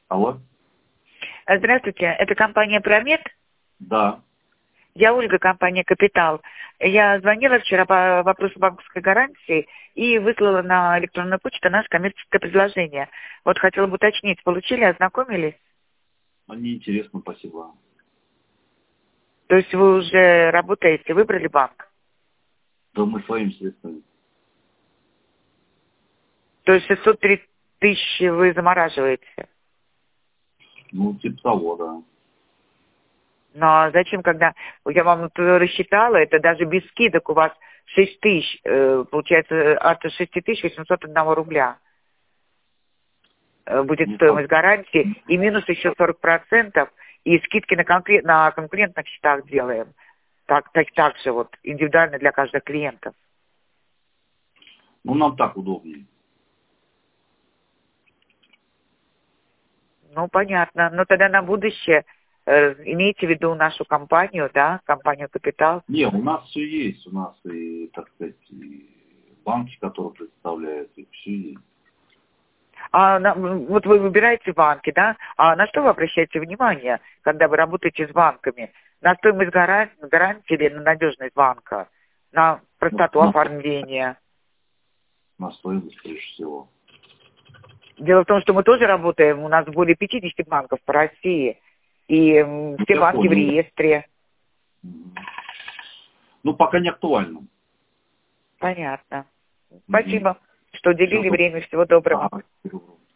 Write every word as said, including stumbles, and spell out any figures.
Алло. Здравствуйте, это компания «Промет»? Да. Я Ольга, компания «Капитал». Я звонила вчера по вопросу банковской гарантии и выслала на электронную почту наше коммерческое предложение. Вот хотела бы уточнить, получили, ознакомились? Мне интересно, спасибо. То есть вы уже работаете, выбрали банк? Да мы своими средствами. То есть шестьсот три тысячи вы замораживаете? Ну, типа того, да. Но зачем, когда я вам это рассчитала, это даже без скидок у вас шесть тысяч, э, получается, от шести тысяч восьмисот одного рубля э, будет Ну, стоимость гарантии, и минус еще сорок процентов, и скидки на, конкрет, на конкурентных счетах делаем. Так, так, так же вот, индивидуально для каждого клиента. ну, нам так удобнее. Ну, понятно. Но тогда на будущее э, имейте в виду нашу компанию, да, компанию «Капитал». Не, у нас все есть. У нас и, так сказать, и банки, которые представляют, и все есть. А на- вот вы выбираете банки, да? А на что вы обращаете внимание, когда вы работаете с банками? На стоимость гарантии, гарантии или на надежность банка? На Ну, простоту на, оформления? на стоимость, прежде всего. Дело в том, что мы тоже работаем, у нас более пятидесяти банков по России, и м, Ну, все я банки в понял. реестре. Мгм. Ну, пока не актуально. Понятно. Мгм. Спасибо, что Все уделили доброе. время. Всего доброго. Ага, всего доброго.